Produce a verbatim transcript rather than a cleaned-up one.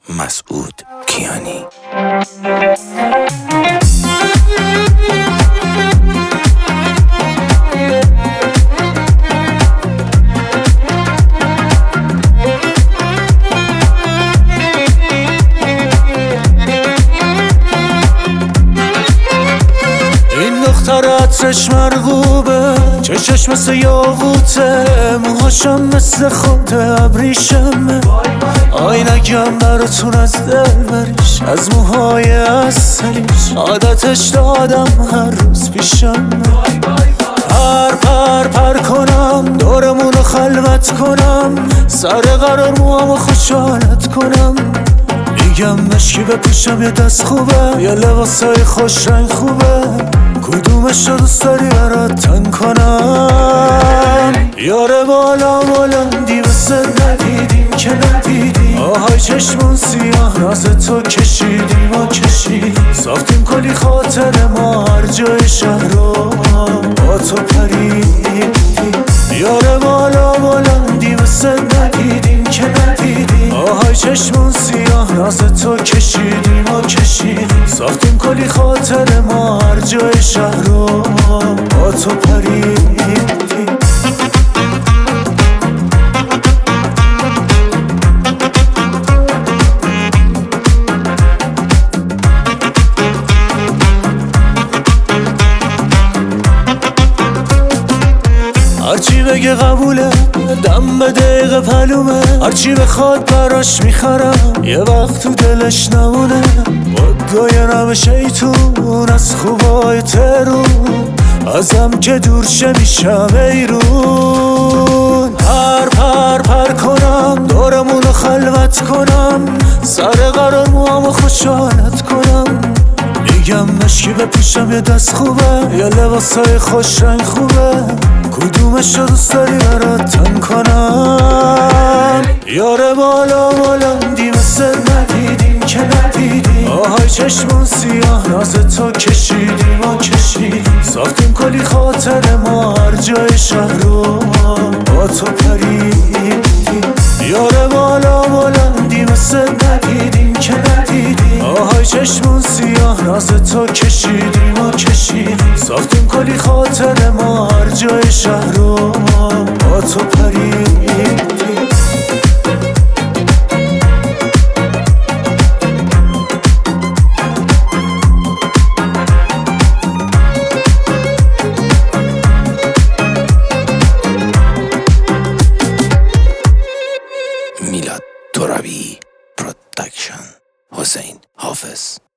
مسعود کیانی. عطرش مرغوبه، چشش مثل یاقوته، موهاشم مثل خود ابریشمه. آینگم براتون از دل بریش، از موهای اصلیش عادتش دادم هر روز پیشمه. پر پر پر کنم، دورمونو خلوت کنم، سر قرار موامو خوشحالت کنم. میگم مشکی بپوشم یه دست خوبه، یه لباسای خوش رنگ خوبه، کدومش رو دوست داری برات تن کنم؟ یاره بالا بلندی واسه ندیدیم که ندیدیم، آهای چشمون سیاه ناز تو کشیدیم و کشیدیم، ساختیم کلی خاطر ما هر جای شهر رو با تو پریدیم. یاره بالا بلندی واسه ندیدیم که ندیدیم، آهای چشمون سیاه ناز تو کشیدیم و کشیدیم، ساختیم کلی خاطر ما هر جای شهر رو با تو پریدیم. هرچی بگه قبوله، دم به دقیقه پلومه، هرچی بخواد براش میخرم، یه وقت تو دلش نمونه. مدعای نم شیطون از خوبای ترون، ازم که دور شه میشم ایرون. پر پر پر کنم، دورمونو خلوت کنم، سر قرار موامو خوشحالت کنم. میگم مشکی بپوشم یه دست خوبه، یه لباسای خوش رنگ خوبه، کدومش رو دوست داری برات تن کنم؟ یاره بالا بلندی مثل ندیدیم که ندیدیم، آهای چشمون سیاه ناز تو کشیدیم و کشیدیم، ساختیم کلی خاطر ما هر جای شهر رو با تو پریدیم. یاره بالا بلندی مثل ندیدیم که ندیدیم، آهای چشمون سیاه ناز تو کشیدیم و کشیدیم، ساختیم کلی خاطر ما هر جای شهر رو با تو پریدیم. میلاد ترابی پروداکشن. حسین حافظ.